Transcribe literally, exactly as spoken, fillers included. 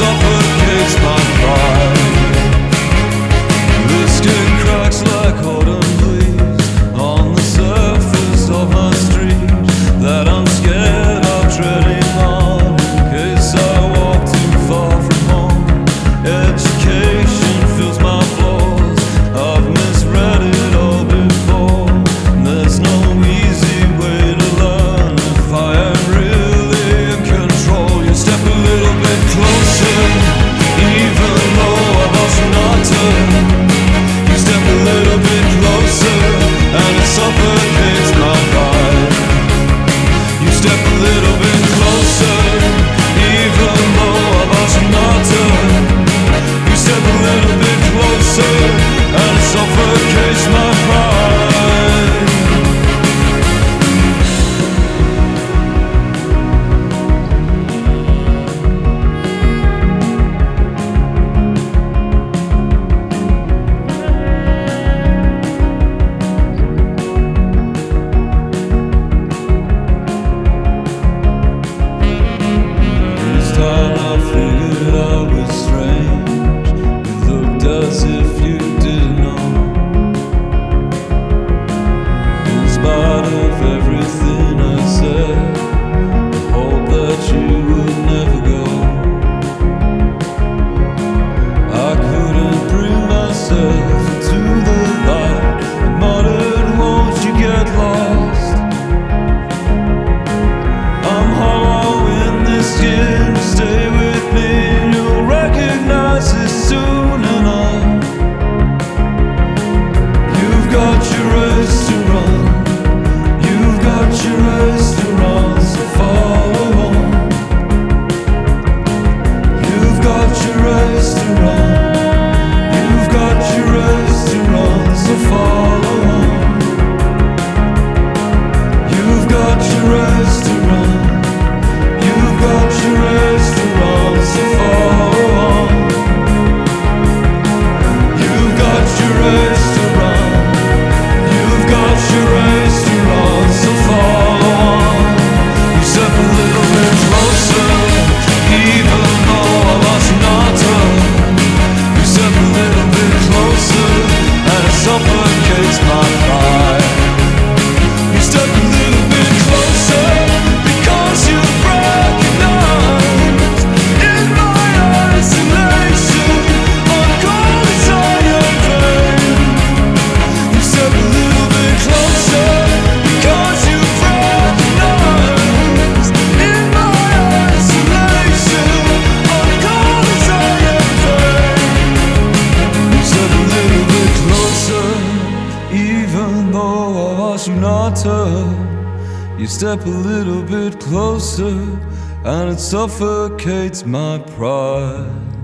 suffocates my pride. The skin cracks like autumn leaves on the surface of my street that I'm scared of treading on in case I walk too far from home. Education fills my flaws, I've misread it all before. There's no easy way to learn if I am really in control. You step a little bit closer, even though I was not to. You step a little bit closer, and it suffocates my pride. You step a little bit closer, even though I was not to. You step a little bit closer, and it suffocates my pride. This time I figured I was strange. You looked as if you didn't know. In spite of everything I said, I hope that you would never go. I couldn't bring myself into the light. I muttered, won't you get lost? I'm hollow in this skin, stay with me and you'll recognize it soon enough. You've got your race to run, you've got your race to run, so follow on. You've got your race to run, you've got your race to run, so follow on. You've got your race to run, you've got your race to run, so follow on. You've got your race to run, you've got your race to run, so follow on. You step a little bit closer, even though I was not to. You step a little bit closer, and it suffocates my pride. You step a little bit closer, because you've recognized in my isolation uncommon desire pain. You step a little bit closer, because you've recognized in my isolation uncommon desire pain. You step a little bit closer, even though I asked you not to. You step a little bit closer, and it suffocates my pride.